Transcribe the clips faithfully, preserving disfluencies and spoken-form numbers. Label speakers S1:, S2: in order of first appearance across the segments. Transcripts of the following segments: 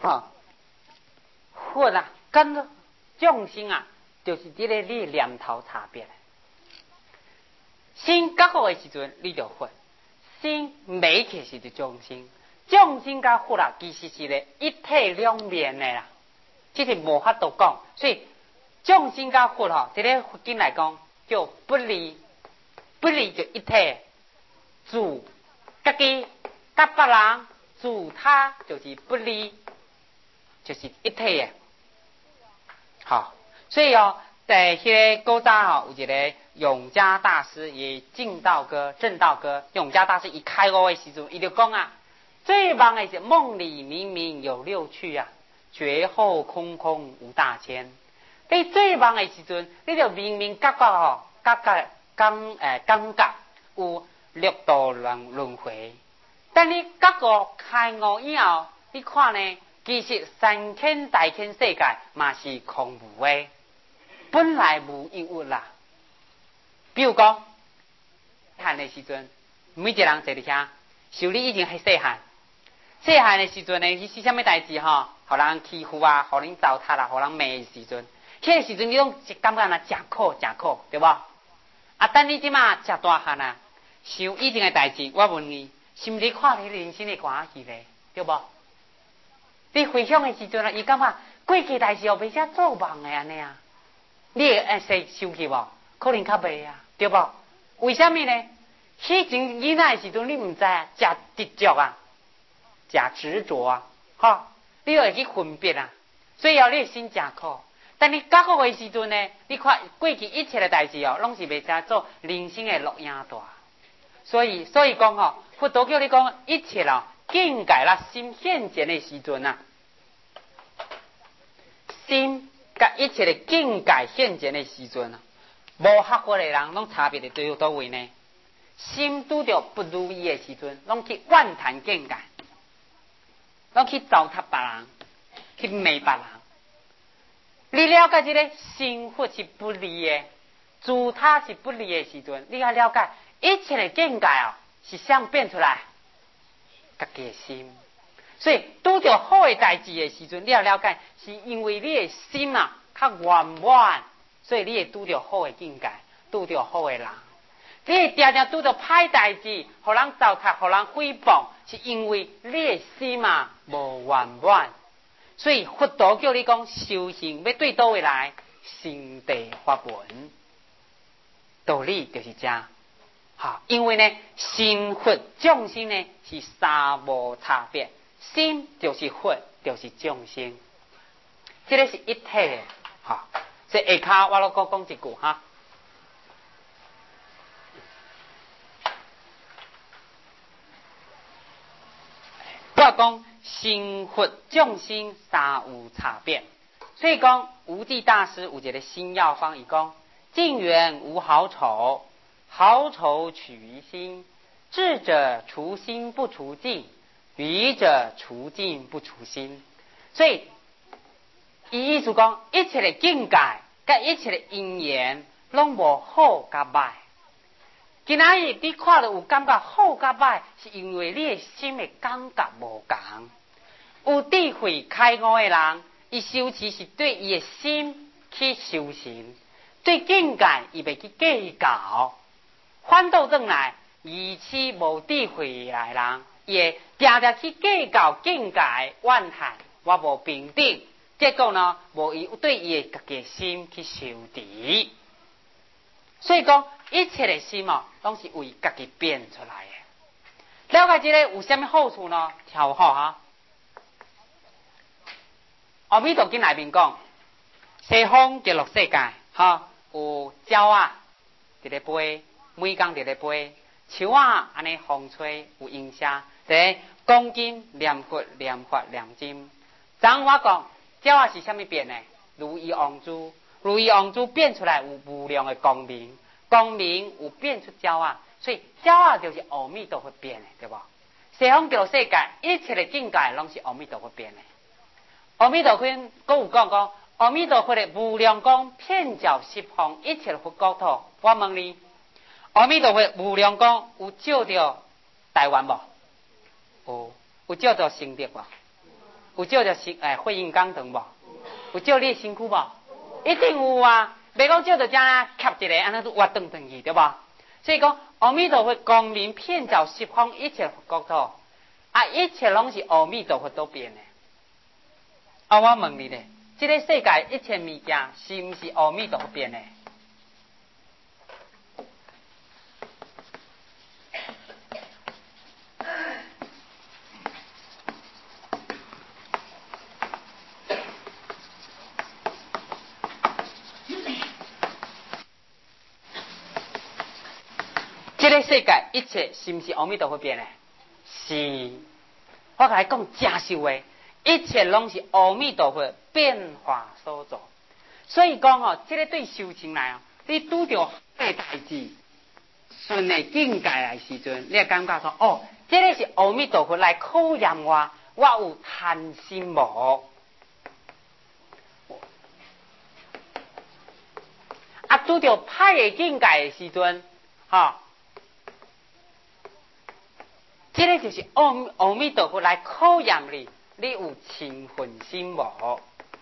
S1: 哈，佛啊，跟众生啊，就是这个你念头差别。心觉悟的时阵，你就佛；心没起时就众生。众生甲佛啊，其实是咧一体两面的啦，只是无法度讲。所以众生甲佛吼，这个佛经来讲叫不离，不离就一体。自家己甲别人，自他就是不离，就是一体的。好，所以哦，在迄个古早吼，有一个永嘉大师，也净道歌、正道歌。永嘉大师一开悟的时阵，伊就讲啊，最梦的是梦里明明有六趣啊，觉后空空无大千。你最梦的时阵，你就明明觉觉吼，觉觉感诶感觉有六道轮轮回。但你觉悟开悟以后，你看呢？其实三千大千世界嘛是空无的，本来无一物啦。比如讲，汉的时阵，每一个人坐伫遐，受你以前系细汉，细汉的时阵呢，迄是啥物代志吼？互人欺负啊，互人糟蹋啊，互人骂的时阵，迄个时阵你拢是感觉啊，真苦真苦，对无？啊，等你即马食大汉啊，想以前的代志，我问你，是毋是看你人生的关系咧？对无？你回想的时阵啊，伊感觉过去代志哦，袂啥做梦的安尼啊，你会会使想起无？可能较袂啊，对无？为什么呢？迄前囡仔的时阵，你毋知啊，食执着啊，食执着啊，吼，你就会去分别啊，所以哦，你心真苦。但你觉悟的时阵呢，你看过去一切的代志哦，拢是袂使做人生的录影带。所以，所以讲吼，佛陀叫你讲一切哦。境界啦，心现前的时阵啊，心甲一切的境界现前的时阵啊，无学佛的人拢差别伫对倒位呢？心拄着不如意的时阵，拢去怨叹境界，拢去糟蹋别人，去骂别人。你了解这个心佛是不利的，自他是不利的时阵，你要了解一切的境界哦，是想变出来。家己的心，所以拄着好的代志的时阵，你要了解，是因为你的心啊较圆满，所以你会拄着好的境界，拄着好的人。你会常常拄着歹代志，互人糟蹋，互人诽谤，是因为你的心啊无圆满。所以佛陀叫你讲修行，要对倒位来？心地法门，道理就是这。好，因为呢，心佛众生呢是三无差别，心就是佛，就是众生，这个是一体的。好，所以下骹我来讲讲一句哈。我讲心佛众生三无差别，所以讲无地大师有一个新药方，伊讲净缘无好丑。好丑取于心，智者除心不除境，愚者除境不除心。所以，伊意思讲，一切的境界，甲一切的因缘，拢无好甲歹。今仔日你看到有感觉好甲歹，是因为你的心的感觉无共。有智慧开悟的人，伊修持是对伊的心去修行，对境界伊袂去计较。反倒转来，疑似无智慧的人，也常常去计较境界怨叹，我无平等，结果呢，无伊对伊的家己心去修持。所以讲，一切的心哦，拢是为家己变出来的。了解这个有啥物好处呢？听好哈。阿弥陀经内面讲，西方极乐世界，哈有鸟啊，一个飞。每工伫咧飞，树啊安尼风吹有音声，第讲经念佛念法念经。昨我讲，鸟啊是啥物变呢？如意王珠，如意王珠变出来有无量的光明，光明有变出鸟啊，所以鸟啊就是阿弥陀佛变的，对无？西方极乐世界一切的境界拢是阿弥陀佛变的。阿弥陀佛佫有讲讲，阿弥陀佛的无量光遍照十方一切佛国土。我问你。阿弥陀佛无量光有照着台湾无？有，有照着成德无？ 有照着身诶会阴肛肠无？有照你身躯无？一定有啊！袂讲照着遮夹一个，安尼都活转转去，对无？所以讲，阿弥陀佛光明遍照十方一切国土，啊，一切拢是阿弥陀佛都变的。啊，我问你咧，这个世界一切物件是毋是阿弥陀佛变的？这个世界一切是毋是阿弥陀佛变的？是。我甲你讲真实话，一切拢是阿弥陀佛变化所造。所以讲哦，这个对修行来哦，你拄着好个代志，顺的境界来时阵，你会感觉说哦，这个是阿弥陀佛来考验我，我有贪心无？啊，拄着歹的境界的时阵，哈、哦。这个就是阿阿弥陀佛来考验你，你有勤奋心无？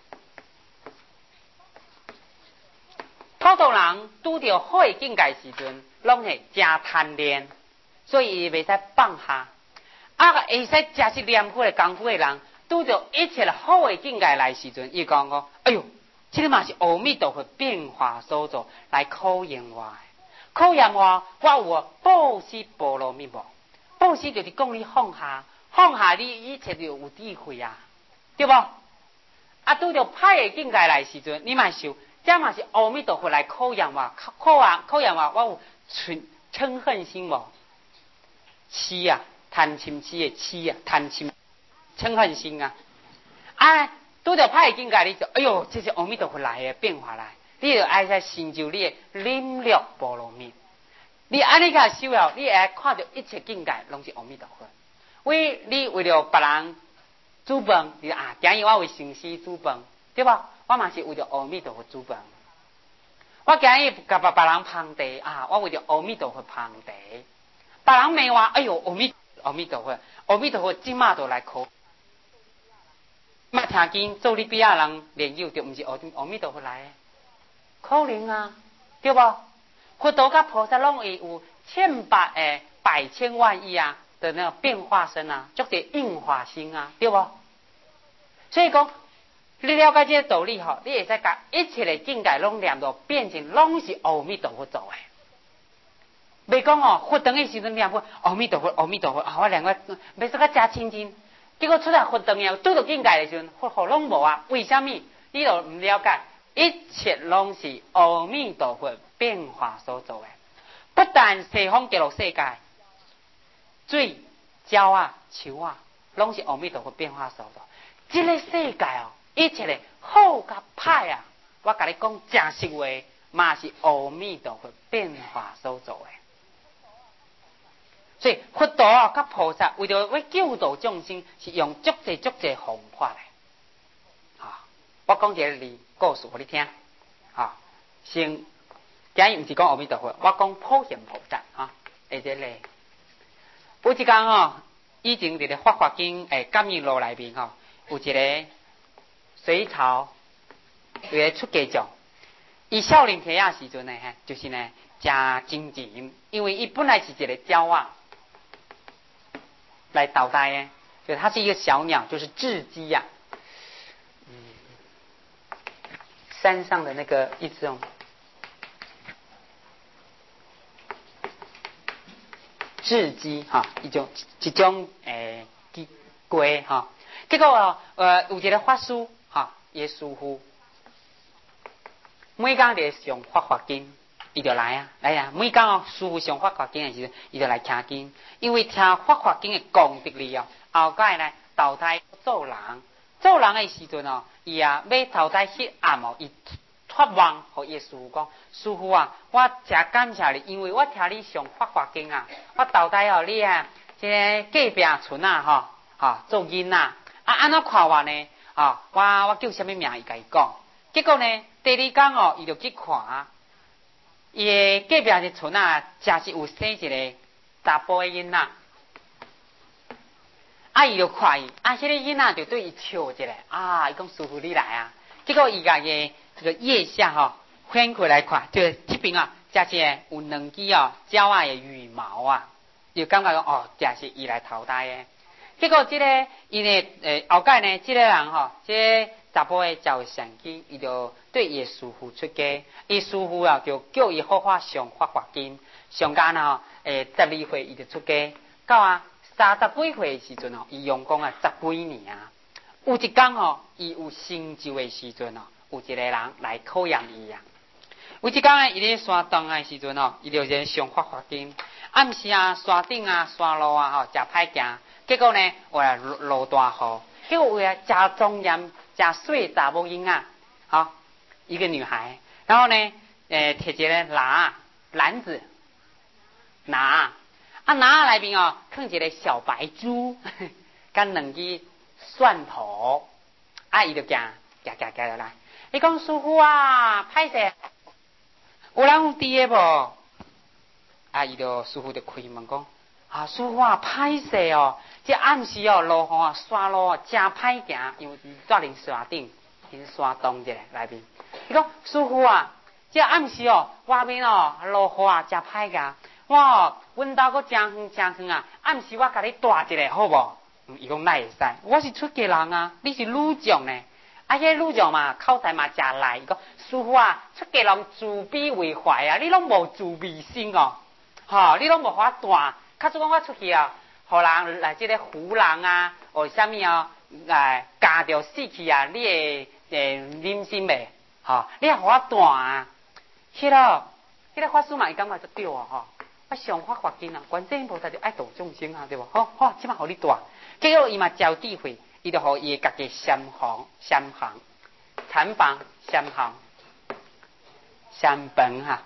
S1: 普通人拄着好的境界时阵，拢是真贪恋，所以伊袂使放下。啊，会使真是念佛的功夫的人，拄着一切好的境界来时阵，伊讲讲，哎哟，这个嘛是阿弥陀佛变化所造来考验我的，考验我，我有布施波罗蜜无？布施就是讲你放下，放下你一切就有智慧啊，对无？啊，拄着歹的境界来时阵，你嘛受，这嘛是阿弥陀佛来考验我，考验考验我，我有嗔嗔恨心无？痴啊，贪嗔痴的痴啊，贪嗔嗔恨心啊！啊，拄着歹的境界，你就哎哟，这是阿弥陀佛来的变化来，你就爱在成就你的忍辱波罗蜜。你安尼甲修了，你会看到一切境界拢是阿弥陀佛。为你为了别人煮饭，你啊，今日我为上司煮饭，对吧？我嘛是为了阿弥陀佛煮饭。我今日甲别别人捧茶啊，我为了阿弥陀佛捧茶。别人骂我，哎哟，阿弥阿弥陀佛，阿弥陀佛即马就来考。捌听见做你比亚人练友，就毋是阿阿弥陀佛来的，可能啊，对不？佛陀甲菩萨拢会有千百诶百千万亿啊的那个变化身啊，足者应化身啊，对不？所以讲，你了解这个道理吼，你会使甲一切的境界拢念到变成拢是阿弥陀佛做的。袂讲哦，佛堂的时阵念佛，阿弥陀佛，阿弥陀佛，啊，我两个袂说甲真亲近，结果出来佛堂了，拄到境界的时阵，佛佛拢无啊？为什么？你都唔了解？一切拢是阿弥陀佛变化所做的，不但西方极乐世界，水、鸟啊、树啊，拢是阿弥陀佛变化所做。这个世界哦，一切的好甲歹啊，我甲你讲真实话，嘛是阿弥陀佛变化所做的。所以佛陀啊，甲菩萨为着要救度众生，是用足济足济方法的。啊，我讲一个例故事给你听。啊，先，今日毋是讲阿弥陀佛，我讲普贤菩萨啊，下一个例。有一天吼，以前伫咧《法华经》诶感应录内面吼，有一个隋朝一个出家众，伊少年时仔时阵呢，就是呢真精进，因为伊本来是一个鸟啊。来捣蛋耶，就它是一个小鸟，就是雉鸡呀、啊。嗯，山上的那个一种雉鸡哈，一种一种诶鸡龟哈。结果哦，呃，有一个法师哈，耶师傅，每天伫上法华经。伊就来啊，来啊！每讲哦，师父上法华经的时阵，伊就来听经，因为听法华经的功德力哦，后盖呢投胎做人，做人的时阵哦，伊啊要投胎迄暗哦，伊发梦，互伊师父讲：师父啊，我真感谢你，因为我听你上法华经啊，我投胎哦，你啊，即个隔壁村啊，吼、哦，吼、哦、做囡仔，啊安怎看我呢？哦，我我叫什么名？伊甲伊讲，结果呢，第二天哦，伊就去看。伊个隔壁一村啊，真是有生一个查甫的囡仔。 啊，伊就看伊，啊，迄、那个囡仔就对伊笑一下，啊，伊讲师傅你来啊。结果伊家嘅这个腋下吼、哦，翻过来看，就这边啊，真是有两支哦，鸟仔嘅羽毛啊，就感觉讲哦，真是伊来投胎嘅。结果这个伊呢，诶，后盖呢，这个人吼、哦，这个查甫嘅就上去，伊就对伊师傅出家，伊师傅啊就叫伊好好上发发经，上间吼，诶，十二岁伊就出家，到啊三十八岁时阵哦，伊用功啊十几年啊。有一天吼，伊有成就的时阵哦，有一个人来考验伊啊。有一天伊咧山东的时阵哦，伊就在上发发经，暗时啊山顶啊山路啊吼，真歹行。结果呢，有来落大雨，结果有啊真庄严、真水查某囡仔，好一个女孩，然后呢，诶，摕一个篮篮子拿，啊拿内面哦，放一个小白猪，跟两支蒜头，啊伊就行行行行落来，伊讲师傅啊，歹势，有人有伫个无？啊伊就师傅就开门讲。啊，师傅啊，歹势哦！这暗时哦，路吼啊，山路啊，真歹行，因为住伫山顶，伫山东者内面。伊讲师傅啊，这暗时哦，外面哦，路雨啊，真歹行。我哦，阮兜阁真远真远啊，暗时我甲你带一个好无？嗯，伊讲哪会使？我是出家人啊，你是女将呢？啊，迄个女将嘛，口才嘛真赖。伊讲师傅啊，出家人自卑为怀啊，你拢无自卑心哦，吼，你拢无法带。假使讲我出去啊，互人来即个胡人啊，或啥物哦，来夹着死去啊，你会诶忍心袂？吼，你也互我弹啊？迄个迄个法师嘛，伊感觉就对啊，吼，我上法发经啊，观世音菩萨就爱度众生啊，对无？好好，即摆互你弹。结果伊嘛招智慧，伊就互伊家己三行三行禅房三行三房哈。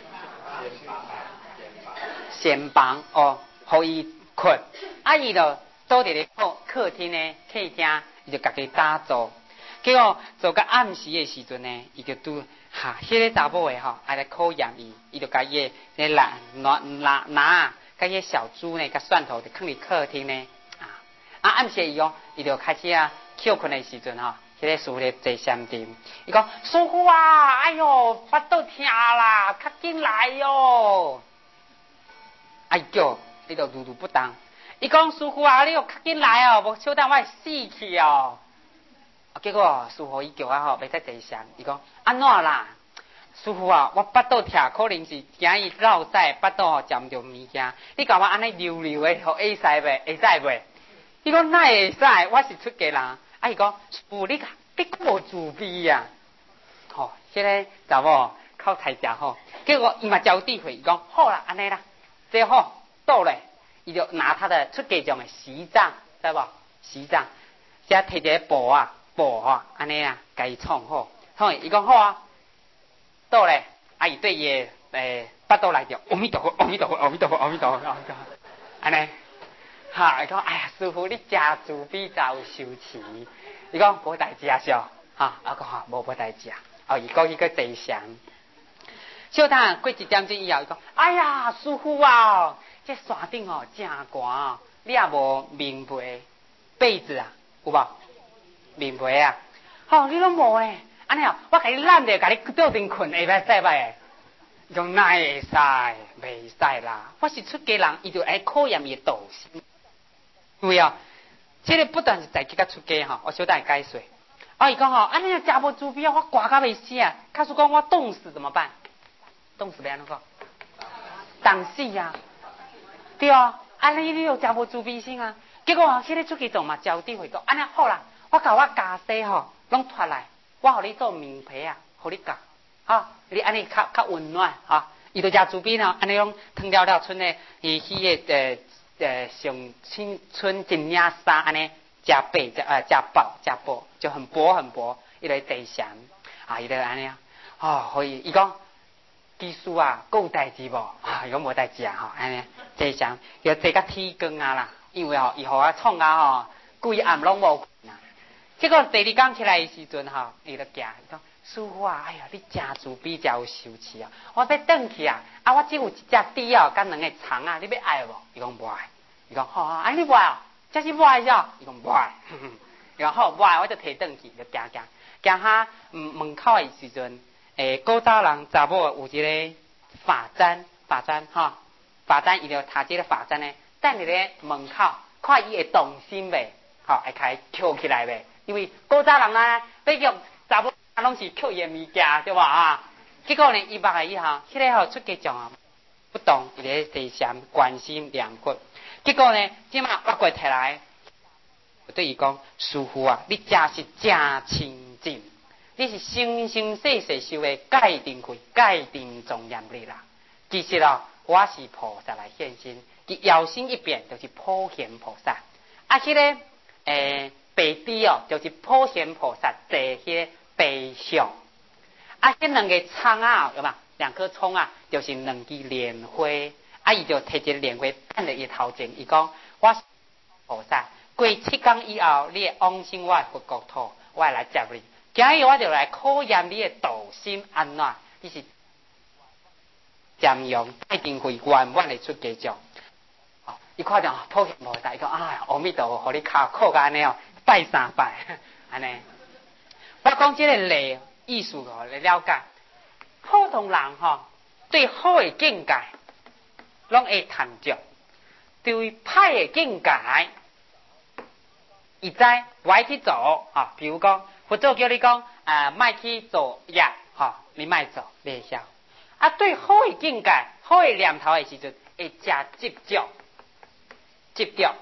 S1: 先房哦，互伊困，啊伊就倒伫咧客客厅呢，客厅伊就家己打坐。结果做到暗时的时阵呢，伊就拄哈，迄、那个查某的吼，爱来考验伊，伊就甲伊个拿拿拿拿，甲迄小猪呢，甲蒜头就放伫客厅呢，啊啊暗时伊讲，伊就开始啊休困的时阵吼，迄、那个师傅咧坐禅定，伊讲师傅啊，哎哟，腹肚痛啦，较紧来哟。哎叫，伊就如如不当。伊讲师傅啊，你要较紧来哦，无小等我会死去哦。结果师傅伊叫我吼，袂使坐禅。伊讲安怎啦？师傅啊，我腹肚痛，可能是惊伊落屎，腹肚吼食毋着物件。你甲我安尼溜溜的，互会使袂？会使袂？伊讲哪会使？我是出家人。啊，伊讲师傅，你你无自卑啊？吼、哦，迄、那个查某口才诚好。结果伊嘛招智慧，伊讲好啦，安尼啦。最后到了，伊就拿他的出家将的席杖，知无？席杖，遮摕一个布啊，布吼，安尼啊，甲伊创好，创伊讲好啊，到了，啊伊对伊诶腹肚内着，阿弥陀佛，阿弥陀佛，阿弥陀佛，阿弥陀佛，安尼，哈，伊讲哎呀，师傅你真慈悲，真有修持，伊讲无代志啊，是哦，哈，啊讲哈，无无代志啊，哦，伊讲伊个坐禅。小等过一点钟以后，伊讲：哎呀，师傅啊，这山顶哦真寒，你也无棉被被子啊，有无？棉被啊，吼、哦，你拢无诶，安尼哦，我甲你揽着，甲你倒阵困，会歹使袂？伊讲哪会使？袂使啦，我是出家人，伊就爱考验伊道心，有没有？这个不但是在家甲出家吼，我小等会解说。啊，伊讲吼，安尼真无自卑啊，我寒甲袂死啊，假使讲我冻死怎么办？冻死要安怎讲？冻死呀、啊！对啊，安尼你又真无自卑心啊！结果啊，迄个出去做嘛，招智慧讲，安尼好啦，我甲我家底吼，拢脱来，我互你做棉被啊，互你夹，哈，你安尼较较温暖哈。伊就真自卑呢，安尼拢脱了了，剩诶伊迄个诶诶上青春一领衫安尼，加薄加呃加薄加薄，就很薄很薄，伊来坐禅啊，伊就安尼啊，哦，可以，伊讲。技术啊，有代志无？啊，伊讲无代志啊，吼，安尼坐禅，要坐到天光啊啦，因为吼，伊互我创啊吼，规暗拢无困啊。结果第二天起来的时阵吼，伊就惊，伊讲师傅啊，哎呀，你真自卑，真有羞耻啊！我要转去啊，啊，我只有一只猪哦，甲两个虫啊，你要爱无？伊讲无爱，伊讲好啊，安尼无爱哦， 这是歪哟，伊讲歪，然后歪我就摕转去，就行行行下门口的时阵，诶，古早人查某有一个发簪，发簪哈，发簪伊就读这个发簪呢，等伫咧门口，看伊会动心袂，吼，会开捡起来袂？因为古早人啊，要叫查某拢是捡伊的物件，对吧啊？结果呢，伊目来以后，迄个吼出家长啊，不懂伊咧第三关心良苦。结果呢，即马挖过摕来，对伊讲：师傅啊，你真是真清净，你是生生世世修的戒定慧、戒定庄严力啦。其实啊，我是菩萨来现身，伊摇身一变就是普贤菩萨。啊，迄、那个诶白滴哦，就是普贤菩萨坐迄个白相。啊，迄两个葱啊，有嘛？两颗葱啊，就是两支莲花。啊，伊就摕一个莲花放在伊头前，伊讲：我是菩萨，过七天以后，你会往生我的佛国土，我会来接你。今日我就来考验你的道心安怎？你是占用戒定慧圆满的出家长。哦，伊看到普贤菩萨，伊讲：哎，阿弥陀佛，互你考考个安尼哦，拜三拜，安尼。我讲这个例意思哦，来了解。普通人吼、哦，对好的境界，拢会探着；对歹的境界，伊知歪去做吼、哦。比如讲，佛祖叫你讲，啊，莫去做业，吼、哦，你莫做，你会晓。啊，对好的境界、好的念头的时阵，会真执着，执着。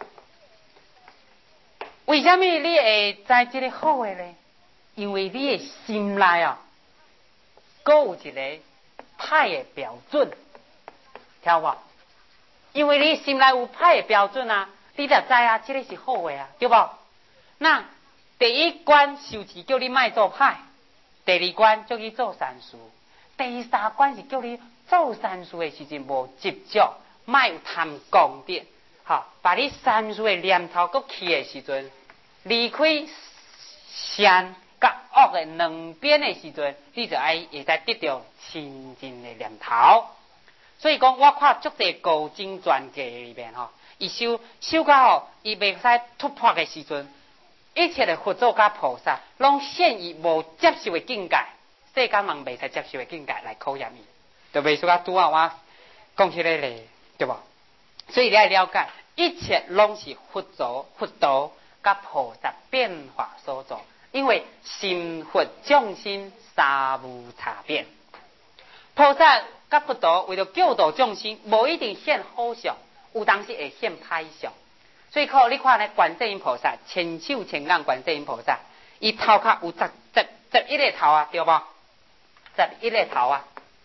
S1: 为什么你会知这个好的呢？因为你的心内啊，阁有一个歹的标准，听有无？因为你心内有歹的标准啊，你就知啊，这个是好的啊，对不？那第一关受持叫你莫做歹，第二关叫你做善事，第三关是叫你做善事的时阵无执着，莫有贪功德，哈，把你善事的念头阁起的时阵，离开善甲恶的两边的时阵，你就爱会使得到清净的念头。所以讲，我看足侪高僧传记里面吼，伊修修到吼，伊袂使突破的时阵，一切的佛祖甲菩萨，拢现以无接受的境界，世间人袂使接受的境界来考验伊，就袂说啊拄啊我讲起来咧，对无？所以你要了解，一切拢是佛祖、佛道甲菩萨变化所造。因为心佛众生三无差别，菩萨甲佛陀为了救度众生，无一定现好相，有当时会现歹相。所以靠你看呢，观世音菩萨千手千眼，观世音菩萨，伊头壳有十十十一个头啊，对无？十一个头啊。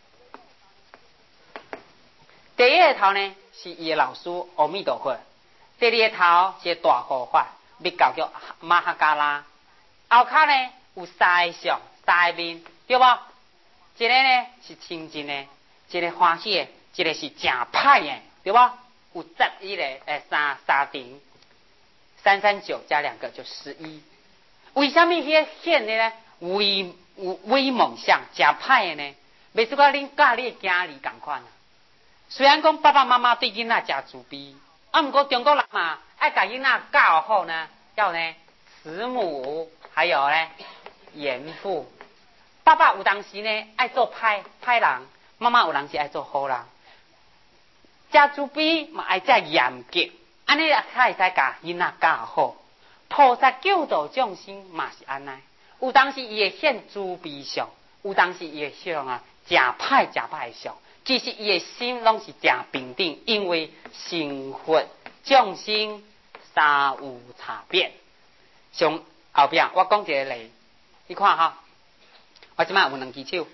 S1: 第一个头呢是伊的老师阿弥陀佛，第二个头是大护法，密教叫马哈嘎拉。后骹呢有三个相，三个面，对无？一个呢是清净的，一个欢喜的，一个是正歹的，对无？有十一个诶，三三顶，三三九加两个就十一。为什么迄个显的呢？威威猛相，正歹的呢？袂说甲恁教你的囝儿共款啊。虽然讲爸爸妈妈对囡仔真慈悲，啊，毋过中国人嘛，爱甲囡仔教好呢，要呢慈母。还有呢，严父，爸爸有当时呢爱做歹歹人，妈妈有当时爱做好人，家慈悲嘛爱遮严格，安尼才会使甲囡仔教好。菩萨救度众生嘛是安尼，有当时伊会显慈悲相，有当时伊会显啊正歹正歹相，其实伊的心拢是正平等，因为成佛众生三无差别，像。后壁我讲一个例，你看哈，我即马有两只手，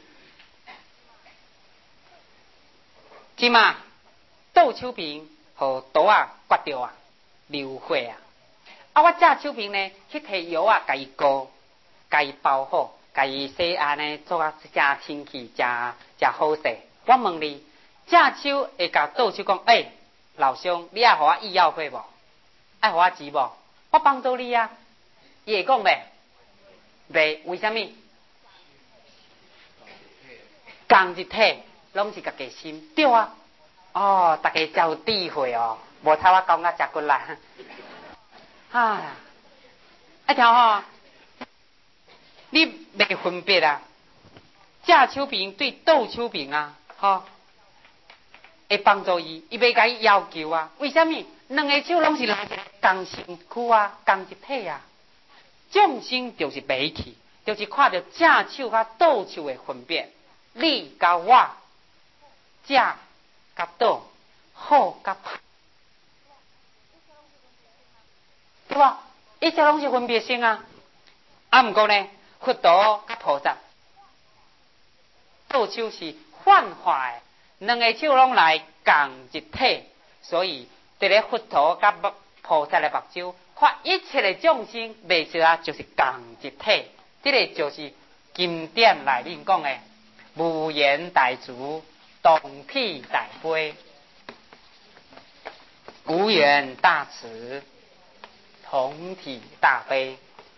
S1: 即马倒手柄互刀啊刮着啊流血啊，啊我这手柄呢去摕药啊，甲伊膏，甲伊包好，甲伊洗安尼做啊正清气，正正好势。我问你，这手会甲倒手讲，诶、欸，老兄，你爱互我医药费无？爱互我钱无？我帮助你啊。伊会讲袂？袂，为什么？共一体，拢是家己心，对啊。哦，大家真有智慧哦，无差我讲啊遮骨力。 啊，一条吼，你袂分别啊，正手柄对倒手柄啊，吼，会帮助伊，伊袂甲伊要求啊。为什么？两个手拢是拉一个同身躯啊，同一体啊。众生就是袂去，就是看到正手甲倒手的分别，你甲我，正甲倒，好甲歹，对吧？一切拢是分别性啊。啊，毋过呢，佛陀甲菩萨，倒手是幻化的，两个手拢来共一体，所以伫咧佛陀甲菩萨的目睭。看一切的众生，袂少啊，就是共一体。这个就是经典内面讲的无言大慈，同体大悲；无缘大慈，同体大悲，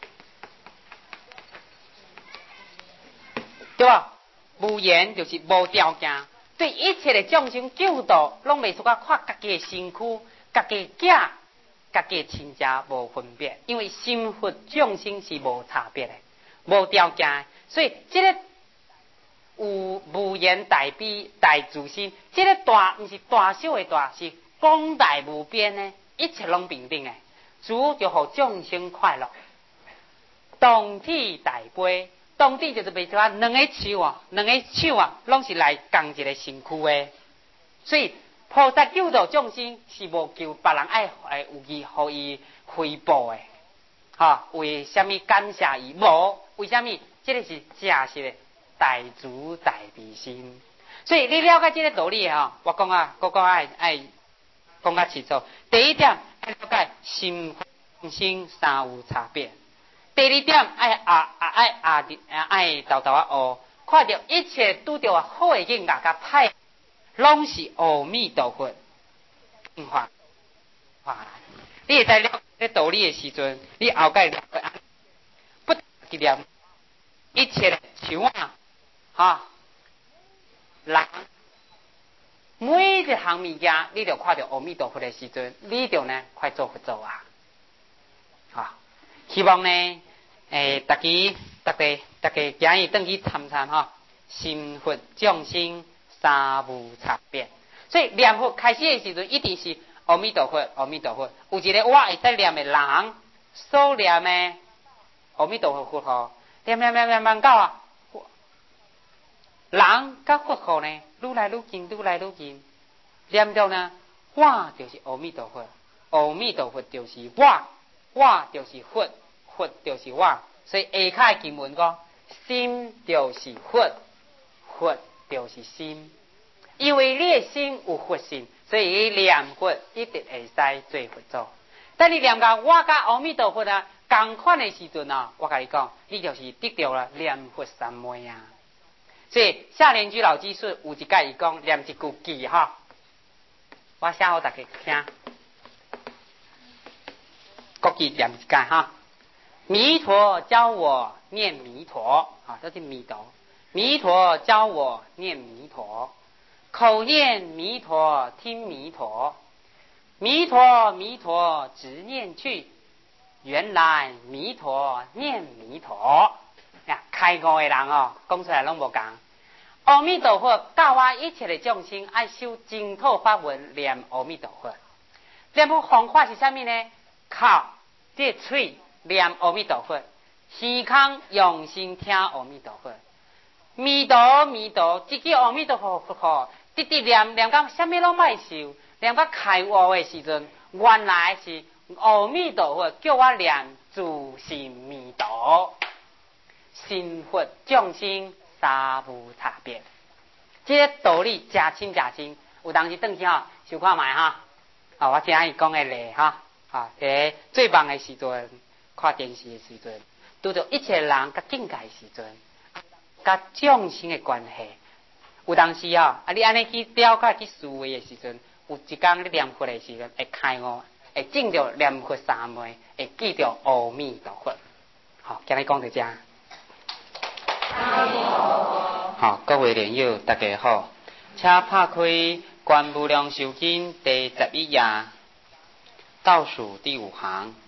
S1: 对吧？无言就是无条件，对一切的众生救度，拢袂说啊，看家己的身躯，家己囝。家己亲家无分别，因为心佛众生是无差别的，无条件，所以这个有无言大悲大慈心，这个大毋是大小的大，是广大无边的，一切拢平等的，主就互众生快乐。同体大悲，同体就是袂说啊，两个手啊，两个手啊，拢是来共一个身躯的，所以。菩萨救度众生是无求别人爱诶有义，互伊回报诶，哈、哦？为虾米感谢伊？无？为虾米？这个是真实的大慈大悲心。所以你了解这个道理吼，我讲啊，我讲爱爱讲较清楚。第一点爱了解心佛心三有差别。第二点爱啊啊爱啊爱豆豆啊学，看到一切拄着好诶境界甲歹。拢是阿弥陀佛变化化来，你会知了解道理的时阵，你后盖了解不记念一切的树啊，哈，人每一项物件，你就看到阿弥陀佛的时阵，你就呢快做不做啊？哈，希望呢，诶，大家大家大家今日转去参参哈，心佛众生。三无差别，所以念佛开始的时阵，一定是阿弥陀佛，阿弥陀佛。有一个我会使念的人，所念的阿弥陀佛佛号，念念念念念到啊，人甲佛号呢，愈来愈近，愈来愈近。念到呢，我就是阿弥陀佛，阿弥陀佛就是我，我就是佛，佛就是我。所以下骹经文讲，心就是佛，佛。就是心，因为你的心有佛性，所以你念佛一定会使做佛祖。但你念到我甲阿弥陀佛啊，同款的时阵啊，我甲你讲，你就是得到了念佛三昧啊。所以夏莲居老居士有一解伊讲念一句偈哈，我写互大家听，国语念一解哈。弥陀教我念弥陀啊，这是弥陀。弥陀教我念弥陀，口念弥陀听弥陀，弥陀弥陀直念去，原来弥陀念弥陀。呀，开悟的人哦，讲出来拢无共。阿弥陀佛教我一切的众生爱修净土法门，念阿弥陀佛。念佛方法是啥物呢？靠这嘴念阿弥陀佛，耳孔用心听阿弥陀佛。弥陀弥陀，这句阿弥陀佛佛号，直直念念到啥物拢歹受，念到开悟的时阵，原来是阿弥陀佛叫我念自信弥陀，心佛众生三无差别。这个道理真深真深，有当时转去吼，想看卖哈。啊，我听伊讲的例哈，啊，伫最忙的时阵，看电视的时阵，拄着一切人甲境界的时阵。甲众生的关系，有当时啊，啊，你安尼去了解去思维的时阵，有一天你念佛的时阵会开悟，会证着念佛三昧，会记着阿弥陀佛。好，今日讲到这。阿弥陀佛。好，各位莲友大家好，请拍开《观无量寿经》第十一页倒数第五行，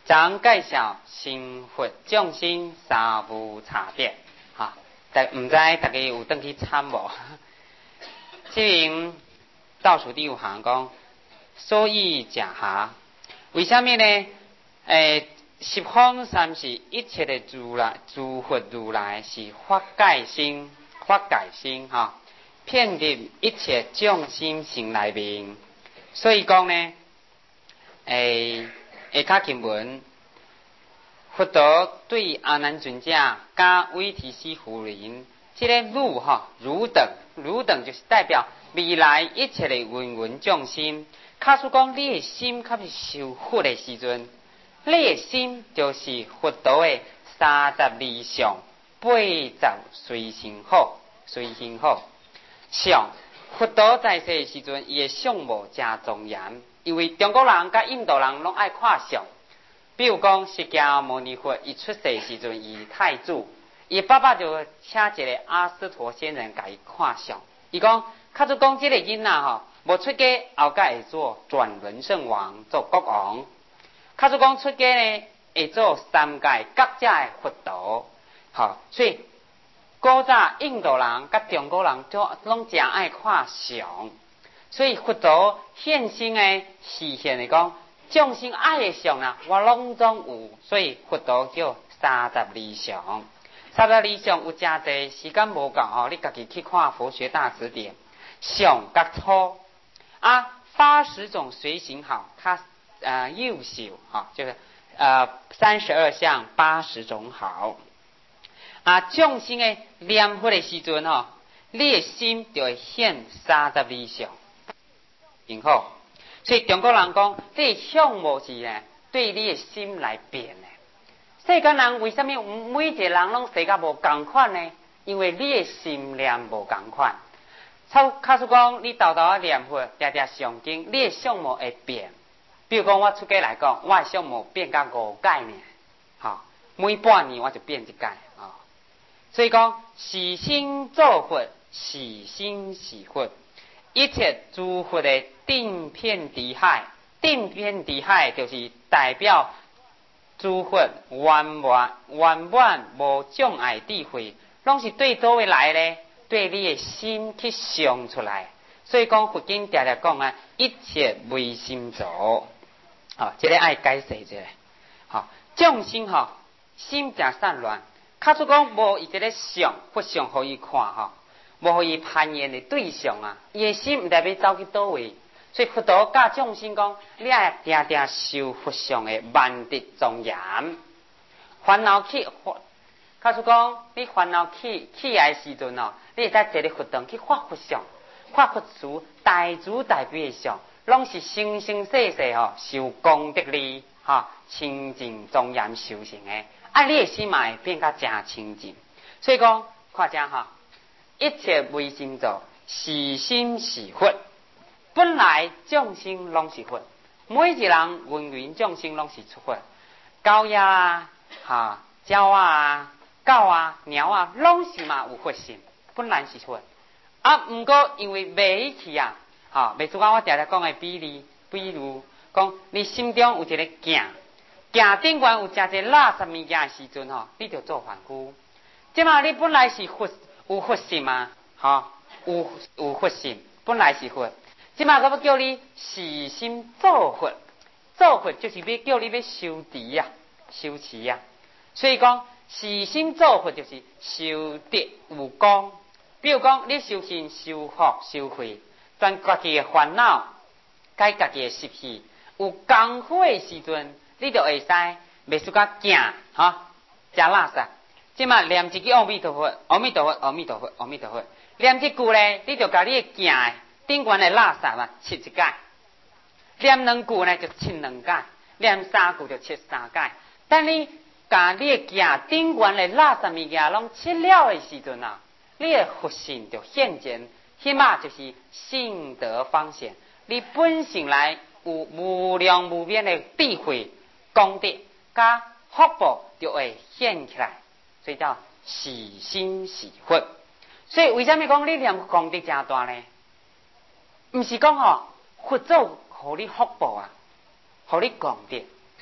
S1: 将介绍生活众生三无差别，哈，但唔知大家有登去参无？这边倒数第五行讲，所以假下，为什么呢？诶，十方三世一切的如来、诸佛如来是法界心、法界心，哈，遍入一切众生心内面。所以讲呢，诶，下卡经文，佛陀对阿难尊者加维提西夫人，这个如哈如等，如等就是代表未来一切的芸芸众生。假使讲你的心较是受佛的时阵，你的心就是佛陀的三十二相八十随行好，随行好相。佛陀在世的时阵，伊的相貌真庄严，因为中国人甲印度人拢爱看相。比如讲，释迦牟尼佛伊出世的时阵，伊太子，伊爸爸就请一个阿斯陀仙人甲伊看相。伊讲，卡就讲这个囡仔吼，无出家后盖会做转轮圣王，做国王。卡就讲出家呢，会做三界各界的佛陀。好，所以古早印度人甲中国人都拢真爱看相，所以佛陀现身的示现来讲，众生爱的相啊，我拢总有，所以佛陀叫三十二相。三十二相有真侪，时间无够吼，你家己去看佛学大辞典，相甲粗啊，八十种随行好，它呃优秀哈，就是呃三十二相八十种好。啊，众生的念佛的时阵吼，你的心就会现三十二相，然后，所以中国人讲，这相貌是呢，对你的心来变的。世间人为什么每一个人拢生甲无共款呢？因为你的心念无共款。超假使讲，你豆豆啊念佛，常常上经，你的相貌会变。比如讲，我出家来讲，我的相貌变甲五界呢，吼，每半年我就变一界啊。所以讲，是心做佛，是心是佛，一切诸佛的定遍地海，定遍地海就是代表诸佛圆满圆满无障碍智慧，拢是对倒位来呢？对你的心去想出来。所以讲佛经常常讲啊，一切唯心造。好，这个爱解释一下。好，众生吼心正散乱。假使讲无伊一个相，佛相互伊看吼，无互伊攀缘的对象啊，伊的心毋知要走去倒位。所以佛陀教众生讲，你爱定定修佛相的万德庄严。烦恼起，假使讲你烦恼起起来的时阵哦，你会使坐咧佛堂去发佛相，发佛慈大慈大悲的相，拢是生生世世吼受功德力哈清净庄严修行的。啊，你的心嘛会变甲真清净，所以讲看这哈，一切唯心造，是心是佛。本来众生拢是佛，每一人芸芸众生拢是出佛。狗仔啊、哈鸟啊、狗啊、猫啊，拢是嘛有佛性，本来是佛。啊，毋过因为迷去啊，哈，袂拄讲我常常讲的比例，比如讲你心中有一个镜。镜顶悬有真侪垃圾物件的时阵吼，你就做凡夫。即嘛你本来是佛，有佛性嘛，吼，有有佛性，本来是佛。即嘛我要叫你死心做佛，做佛就是要叫你要修持啊，修持啊。所以讲死心做佛就是修德有功。比如讲你修行、修福、修慧，将家己的烦恼、甲家己的习气有功夫的时阵。你就会使袂输甲惊哈，食垃圾。即马念一句阿弥陀佛，阿弥陀佛，阿弥陀佛，阿弥陀佛。念一句咧，你就甲你的惊的顶悬的垃圾嘛切一解；念两句呢就切两解；念三句就切三解。等你甲你的惊顶悬的垃圾物件拢切了的时阵啊，你的佛性就现前，迄嘛就是性德方显。你本性来有无量无边的智慧。功德加福报就会现起来，所以叫是心是佛。所以为什么讲你念功德真大呢？毋是讲吼佛祖互你福报啊，互你功德，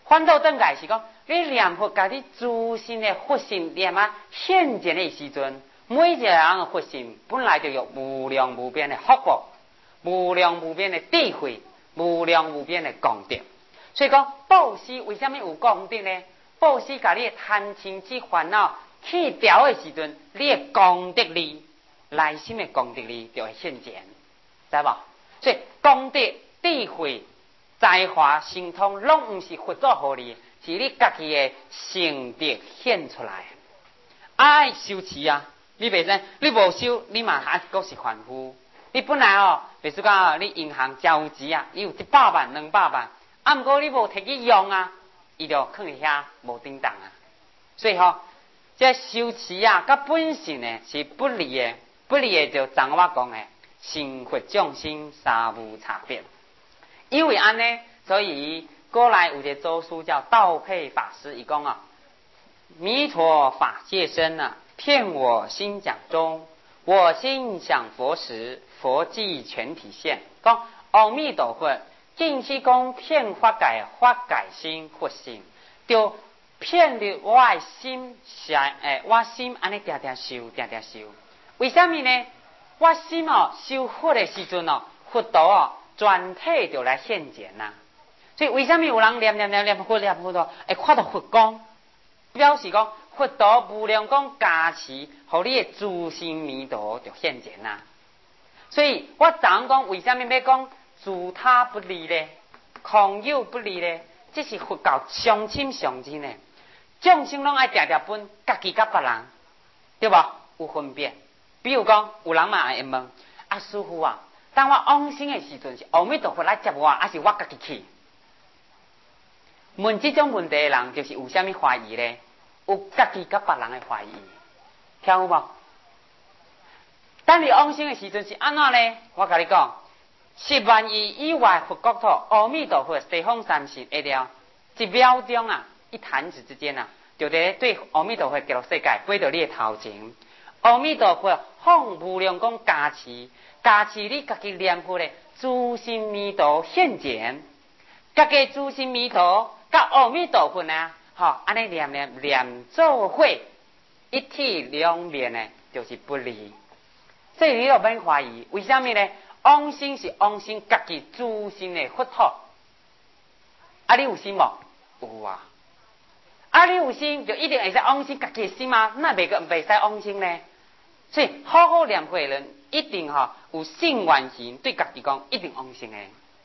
S1: 反倒转来是讲，你念佛家己自身的佛性念啊现前的时阵，每一个人的佛性本来就有无量无边的福报，无量无边的智慧，无量无边的功德。所以讲布施为什么有功德呢？布施甲你的贪嗔痴烦恼去掉的时阵，你的功德力、内心的功德力就会现前，知无？所以功德、智慧、才华、神通，拢毋是佛祖予你，是你家己的成德显出来。爱修持啊，你袂使，你无修，你嘛还阁是凡夫。你本来哦，譬如讲你银行交有钱啊，你有一百万、两百万，啊，毋过你无摕去用啊，伊就放伫遐无叮当啊。所以吼、哦，这修持啊，甲本性呢是不离的，不离的就像我讲的，成佛众生三无差别。因为安呢，所以过来有一个祖师叫道配法师，伊讲啊，弥陀法界身啊，骗我心讲中，我心想佛时，佛即全体现。讲阿弥陀佛，竟是讲骗法界，法界心佛性，就骗了我的心，想诶，我心安尼定定修，定定修。为什么呢？我心哦，修佛的时阵哦，佛道哦。全体就来现前呐，所以为什么有人念念念念佛念佛道，会看到佛光，表示讲佛道无量光加持，互你的自性弥陀就现前呐。所以我昨讲为什么要讲自他不离呢？空有不离呢？这是佛教相亲相亲的，众生拢爱定定分，家己甲别人，对无？有分别。比如讲，有人嘛会问啊，师父啊。当我往生的时阵，是阿弥陀佛来接我，还是我家己去？问这种问题的人，就是有啥物怀疑呢？有家己甲别人的怀疑，听有无？当你往生的时阵是安怎呢？我甲你讲，十万亿以外佛国土，阿弥陀佛西方三圣一了，一秒钟啊，一弹指之间啊，就伫对阿弥陀佛极乐世界飞到你的头前。阿弥陀佛放无量光加持。加持你家己念佛的自性弥陀现前，家己自性弥陀甲阿弥陀佛啊，吼安尼念念念做伙，一体两面呢，就是不离。所以你就免怀疑，为什么呢？往生是往生家己自性的佛土，啊，你有心无？有啊。啊，你有心就一定会使往生家己的心吗？那袂个袂使往生呢？所以好好念佛的人。一定吼、哦、有信愿行，对家己讲一定往生的，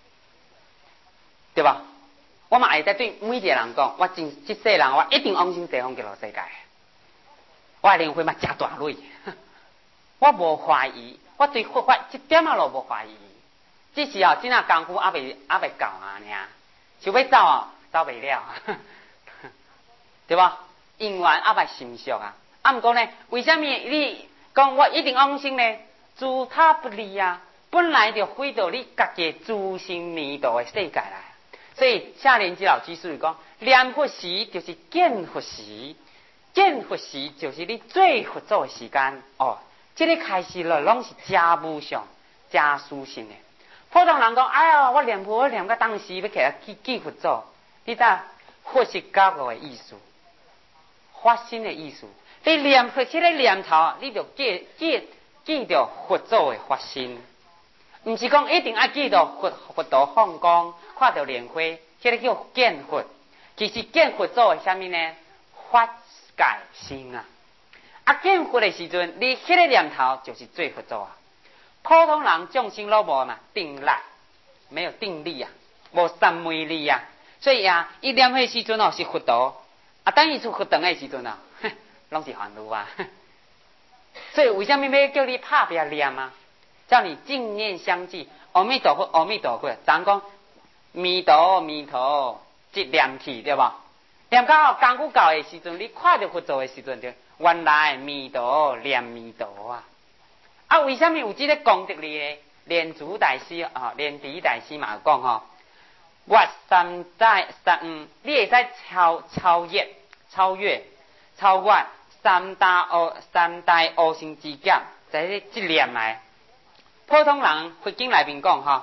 S1: 对吧？我嘛会使对每一个人讲，我真这世人我一定往生西方极乐世界。我的灵魂嘛真大类，我无怀疑，我对佛法一点仔都无怀疑，只是哦，真啊功夫还未还未够啊尔，想要走哦走袂了，对吧？因缘还未成熟啊。啊，毋过呢，为什么你讲我一定往生呢？自他不离啊，本来就回到你家己自性弥陀的世界来。所以夏莲之老居士讲，念佛时就是见佛时，见佛时就是你做佛祖的时间哦。这个开始了，拢是加无上、加殊胜的。普通人讲，哎呀，我念佛，我念到当时要起来记记佛祖，你知佛是教我的意思，发心的意思。你念佛这个念头，你就记记。记着佛祖的发心，毋是讲一定要记着佛佛道放光，看到莲花，这个叫见佛。其实见佛祖的啥物呢？发界心啊！啊，见佛的时阵，你迄个念头就是做佛祖啊。普通人众生都无嘛定力，没有定力啊，无三昧力啊，所以啊，伊念迄时阵哦是佛道，啊，等伊出佛堂的时阵啊，拢是烦恼啊。所以为什么要叫你拍拼念啊？叫你净念相继，阿弥陀佛，阿弥陀佛。咱讲弥陀弥陀，即念起对吧？念到功夫到的时阵，你看到佛祖的时阵，就原来弥陀念弥陀啊！啊，为什么有这个功德力呢？莲珠大师啊，莲池大师嘛讲吼，我三代三嗯，你会使超超越超越超越。三大恶三大恶性之劫，在这念来，普通人佛经内面讲吼，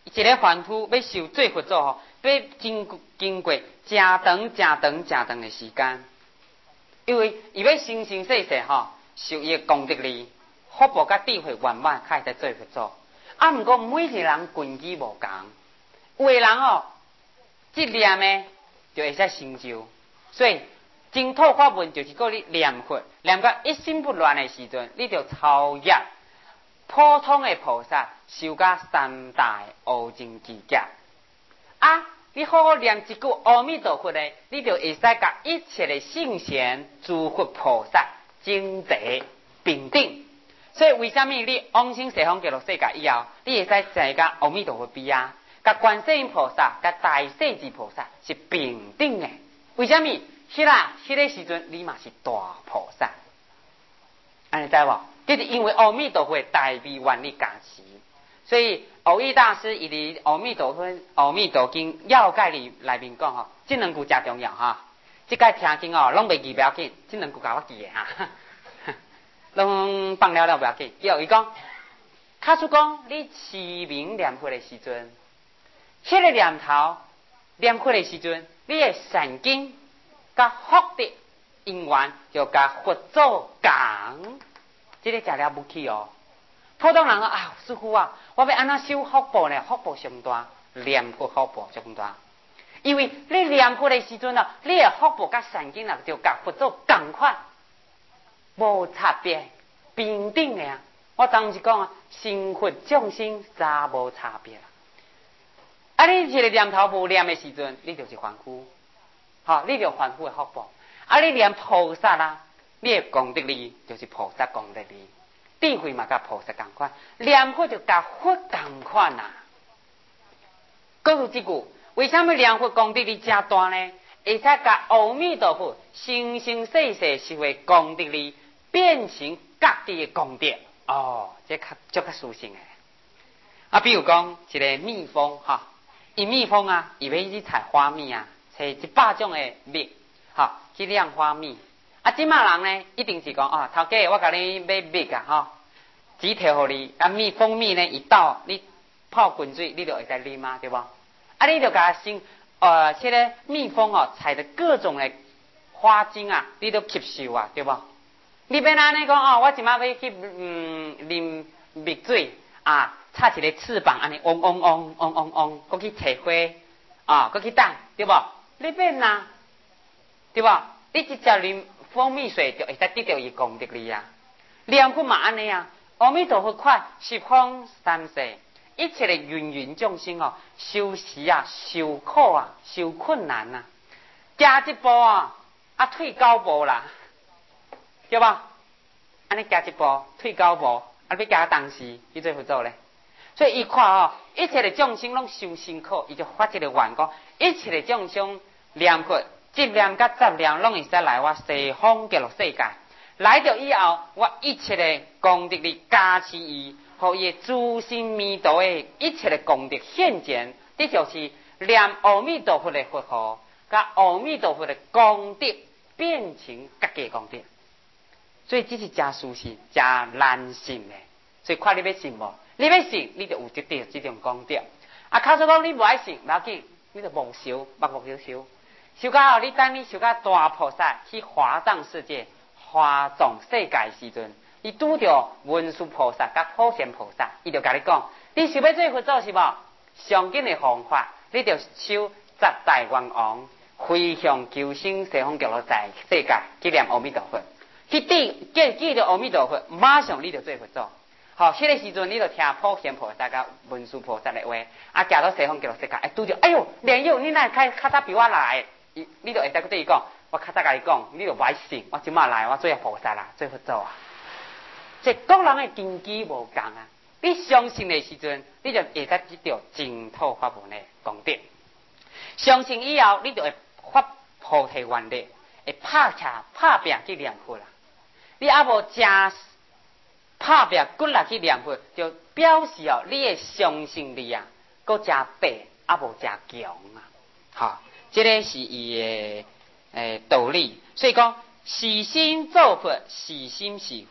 S1: 一个凡夫要受做佛祖吼，要经经过真长、真长、真长的时间，因为伊要生生世世吼受伊的功德力、福报甲智慧圆满，才会做佛祖。啊，毋过每一个人根基无共，有的人哦，即念呢就会使成就，所以净土法门就是讲你念佛，念到一心不乱的时阵，你就超越普通的菩萨，修到三大无尽境界。啊，你好好念一句阿弥陀佛呢，你就会使甲一切的圣贤、诸佛菩萨精济平等。所以为什么你往生西方极乐世界以后，你会使在甲阿弥陀佛边啊，甲观世音菩萨、甲大势至菩萨是平等的？为什么？迄啦，迄个时阵你嘛是大菩萨，安尼知无？就是因为阿弥陀佛大悲愿力加持，所以蕅益大师伊伫《阿弥陀佛阿弥陀经要解》里内面讲吼，这两句真重要哈。即个听经哦，拢袂记不要紧，这两句甲我记的哈。拢放了了不要紧。有伊讲，卡出讲你持名念佛的时阵，迄、那个念头念佛的时阵，你的善根甲福德因缘就甲佛祖共，这个食了不起哦。普通人啊，师父啊，我要安怎修福报呢？福报上大，念佛福报上大。因为你念佛的时阵啊，你的福报甲善根啊，就甲佛祖共款。无差别，平等的啊！我当时讲啊，成佛众生咋无差别啦？啊，你一个念头无念的时阵，你就是凡夫，好、哦，你就凡夫的福报。啊，你念菩萨啦，你的功德力就是菩萨功德力，智慧嘛甲菩萨同款，念佛就甲佛同款呐。搁有一句，为什么念佛功德力真大呢？会使甲阿弥陀佛生生世世受的功德力变成家己的功德哦，这较足较殊胜的。啊，比如讲一个蜜蜂哈，伊蜜蜂啊，伊要去采花蜜啊，采一百种的蜜，哈，去酿花蜜。啊，即马人呢，一定是讲哦，头家我甲你买蜜啊，吼，只摕互你，啊蜜蜂蜜呢一倒，你泡滚水，你就会使啉啊，对无？啊，你就甲先。呃，这个蜜蜂哦，采的各种的花精啊，你都吸收啊，对不？你别安尼讲哦，我即马要去嗯啉蜜水啊，插一个翅膀安尼嗡嗡嗡嗡嗡嗡，搁去采花啊，搁去等，对不？你变呐，对不？你直接啉蜂蜜水就会使得到伊功德力啊。念佛嘛安尼啊，阿弥陀佛款十方三世。一切的芸芸众生哦，修习啊，受苦啊，受困难啊，行一步啊，啊退九步啦，对吧？安尼行一步，退九步，啊要行当时去做佛祖咧。所以伊看哦，一切的众生拢受辛苦，伊就发一个愿讲，一切的众生念佛、执念甲杂念，拢会使来我西方极乐世界。来到以后，我一切的功德力加持伊。互伊诸心弥陀的一切的功德现前，这就是念阿弥陀佛的佛号，甲阿弥陀佛的功德变成家己功德，所以这是真殊胜、真难信的。所以看你要信无？你要信，你就有得到这种功德。啊，假如讲你无爱信，不要紧，你就无修，目目修修，修到后，你等你修到大菩萨去华藏世界、华藏世界时阵。伊拄着文殊菩萨甲普贤菩萨，伊就甲你讲：你想要做佛祖是无？上紧的方法，你就修十大愿王，飞向求生西方极乐世界，去念阿弥陀佛，去记记记着阿弥陀佛，马上你就做佛祖。好，迄、那个时阵你就听普贤菩萨甲文殊菩萨的话，啊，行到西方极乐世界，哎，拄着，哎哟，莲友，你哪开较早比我来？你你就会使对伊讲，我较早甲你讲，你就歹信，我即马来，我做下菩萨啦，做佛祖啊。即各人的根基无共啊！你相信的时阵，你就会使得到净土法门的功德。相信以后，你就会发菩提愿力，会拍卡拍拼去念佛啦。你还无真拍拼骨力去念佛，就表示哦，你的相信力啊，搁真大，还无真强啊！好，这个是伊的诶道理。所以讲，是心做佛，是心是佛。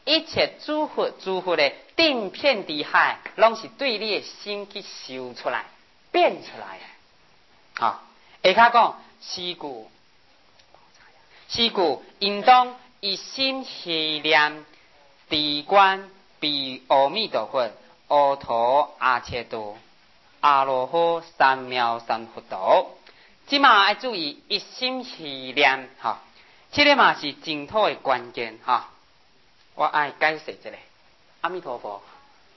S1: 一切诸佛诸佛的定片地海，拢是对你的心去修出来、变出来的。好，下骹讲是故，是故应当一心系念地观比阿弥陀佛、阿陀阿切多、阿罗汉三藐三菩提。即嘛要注意一心系念，哈，这个嘛是净土的关键，哈。我爱解释一下，阿弥陀佛。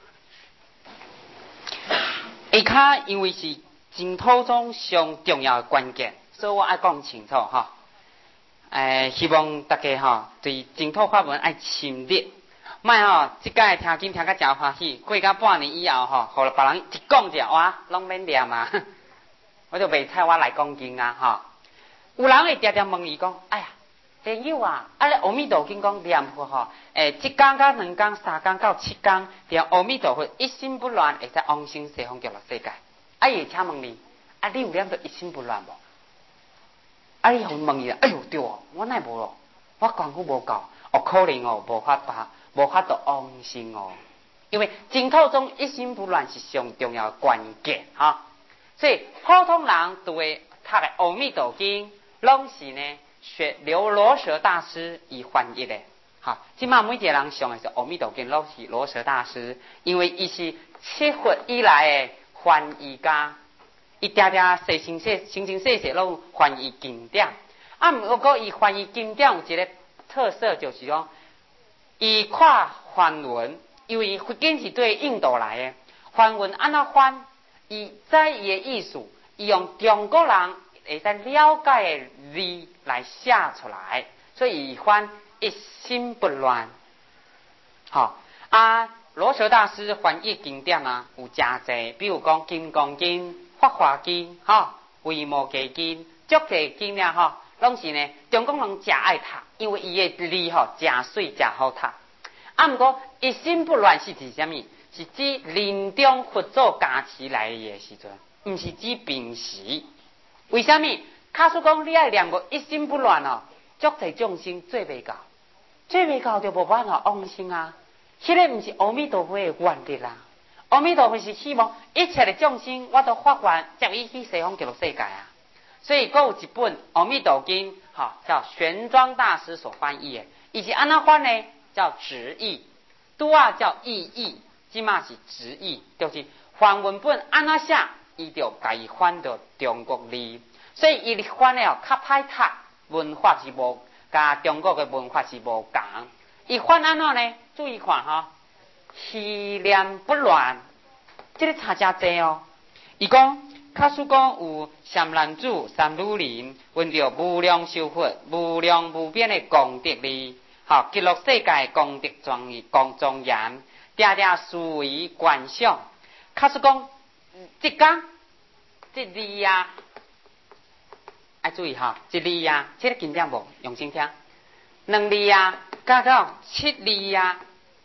S1: 下骹因为是净土中上重要的关键，所以我爱讲清楚，哈。诶，希望大家吼对净土法门爱深入，莫吼即届听经听甲真欢喜，过到半年以后吼，互别人一讲者哇，拢免念啊，我就袂睬我来讲经啊，吼。有人会常常问伊讲，哎呀，朋友啊，啊咧阿弥陀经讲念佛吼，诶，一天到两天、三天到七天，念阿弥陀佛一心不乱，会使往生西方极乐世界。啊，伊会请问你，啊，你有念到一心不乱无？啊！你互问伊啊，哎呦对哦，我奈无咯，我功夫无够，哦可能哦，无法把无法度往生哦。因为净土中一心不乱是上重要的关键哈，所以普通人读的读的阿弥陀经，拢是呢学刘罗什大师伊翻译的。哈，即马每一个人上的是阿弥陀经，拢是罗什大师，因为伊是七佛以来的翻译家。伊定定细心细形形色色拢翻译经典，啊，毋过伊翻译经典有一个特色，就是讲，伊看梵文，因为佛经是对印度来的，梵文安怎翻，伊知伊的意思，伊用中国人会使了解的字来写出来，所以伊翻一心不乱。好啊，罗什大师翻译经典啊，有真济，比如讲《金刚经》。法华经、吼维摩诘经、足济经了吼，拢是呢中国人真爱读，因为伊的字吼真水真好读。啊，毋过一心不乱是指啥物？是指临终佛祖加持来的时阵，毋是指平时。为啥物？假使讲你爱念无一心不乱哦，足济众生做袂到，做袂到就无办法往生啊。迄、那个毋是阿弥陀佛的愿力啦。阿弥陀佛是希望一切的众生，我都发愿接伊去西方极乐世界啊！所以，佫有一本《阿弥陀经》，哈，叫玄奘大师所翻译的，伊是安怎翻呢？叫直译，拄啊叫意译，即嘛是直译，就是梵文本安怎写，伊就甲伊翻到中国字，所以伊翻了较歹读，文法是无，甲中国的文法是无共。伊翻安怎呢？注意看哈。系念不乱，这个差真济哦。伊讲，假使讲有三男子、三女人，闻到无量寿佛、无量无边的功德力，好极乐世界功德庄严、光庄严，定定思维观想。假使讲一天、一日啊，爱注意哈，一日啊，这个经典无用心听。两日啊，加到七日啊。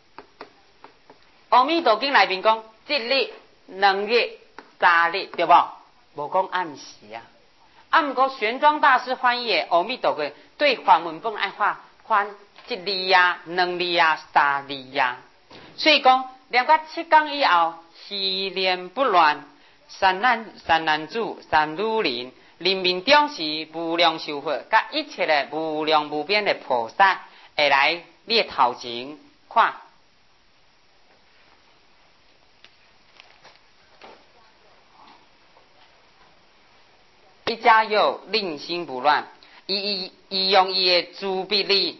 S1: 阿弥陀经内面讲一日、两日、三日，对无？无讲暗时啊。啊，毋过玄奘大师翻译的阿弥陀经对梵文本爱翻翻一日啊、两日啊、三日啊。所以讲念到七天以后，系念不乱，三男三男子、三女人，人面中是无量寿佛，甲一切的无量无边的菩萨，会来你的头前看。一家有令心不乱，伊伊伊用伊的自臂力，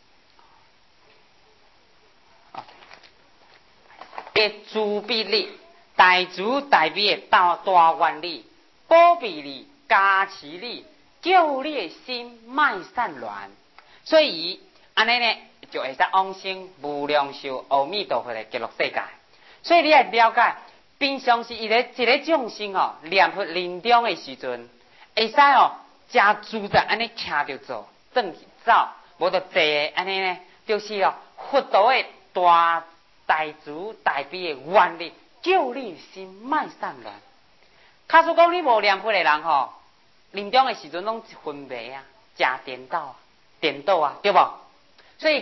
S1: 嘅自臂力，大慈大悲的大大愿力，保庇你、加持你，叫你的心莫散乱。所以安尼呢，就会使往生无量寿阿弥陀佛的极乐世界。所以你要了解，平常是一个一个众生哦，念佛临终的时阵。会使哦，真自在安尼徛着做，转去走，无得坐安尼呢，就是哦，佛陀的大大慈大悲的愿力，叫你心莫散乱。假使讲你无念佛的人吼，临终的时阵拢昏迷啊，真颠倒啊，颠倒啊，对无？所以讲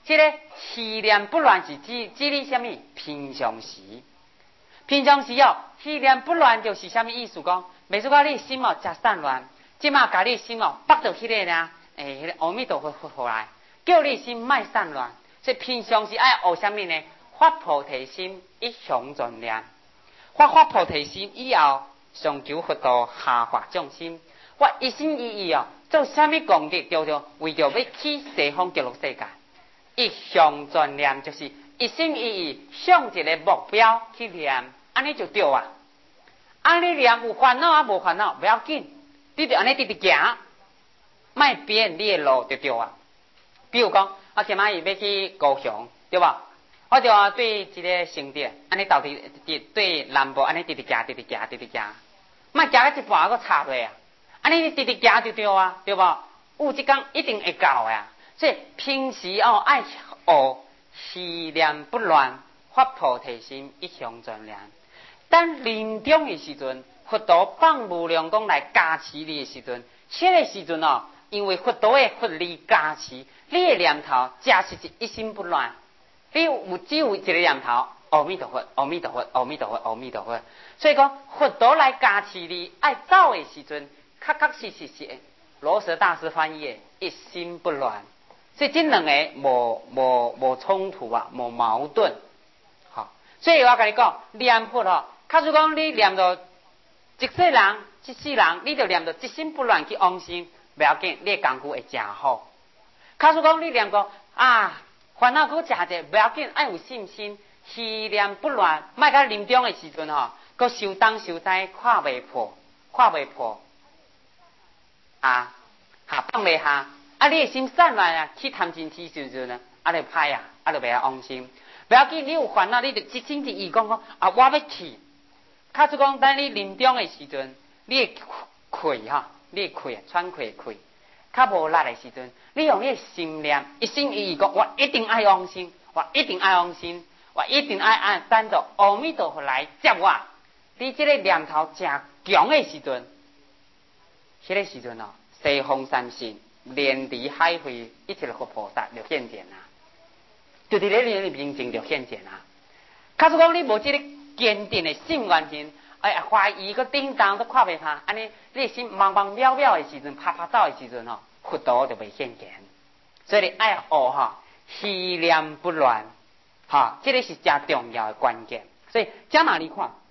S1: 这个气念不乱是指指你什么？平常时，平常时哦，气念不乱就是什么意思？讲，袂说讲你心哦真散乱，即马甲你心哦绑到迄个呢，诶、欸，迄、那个阿弥陀佛佛回来，叫你心莫散乱。所以平常时爱学什么呢？发菩提心，一向专念。发发菩提心以后，上求佛道，下化众生。我一心一意哦，做什么功德，叫做为着要去西方极乐世界。一向专念就是一心一意向一个目标去念，安尼就对啊。安尼念有烦恼啊，无烦恼不要紧，你就安尼直直行，莫变你的路就对啊。比如讲，我今仔日要去高雄，对吧？我就对一个城市，安尼到底对南部安尼直直行，直直行，直直行，莫行到一半还佫插落啊！安尼直直行就对啊，对吧？有一天一定会到呀。所以平时哦爱学气念不乱，发菩提心，一向专念。等临终的时阵，佛陀放无量光来加持你的时阵，这个时阵哦，因为佛陀的佛力加持，你的念头假是一心不乱。你有只有一个念头，阿弥陀佛，阿弥陀佛，阿弥陀佛，阿弥陀佛。所以讲，佛陀来加持你，爱走的时阵，确确实实是罗什大师翻译的一心不乱。所以这两个无无无冲突啊，无矛盾。好，所以我跟你讲，念佛哦，假如讲你念到一世人、一世人，你就念到一心不乱去往生，不要紧，你的功夫会真好。假如讲你念到啊。烦恼搁诚济，不要紧，爱有信心，气念不乱，莫甲临终的时阵吼，搁受当受灾，看袂破，看袂破，啊，下放袂下，啊，你的心散乱啊，去贪嗔痴时阵呢，啊，就歹啊，啊，就袂晓往生。不要紧，你有烦恼，你就一心一意讲讲，啊，我要去。假如讲等你临终的时阵，你会气哈，你会气，喘气气。较无力的时阵，你用你的心念，一心一意讲，我一定爱往生，我一定爱往生，我一定爱按等到阿弥陀佛来接我。你这个念头正强的时阵，迄、那个时阵哦，西方三圣、莲池海会一切佛菩萨就现前啊，就伫咧你面前就现前啊。假如讲你无这个坚定的信愿心，哎呀，怀疑个叮当都看袂下，安尼你心茫茫渺渺的时阵，啪啪走的时阵吼，佛陀就袂现前。所以你爱学哈，气念不乱，哈，这个是真重要的关键。所以，加马你看。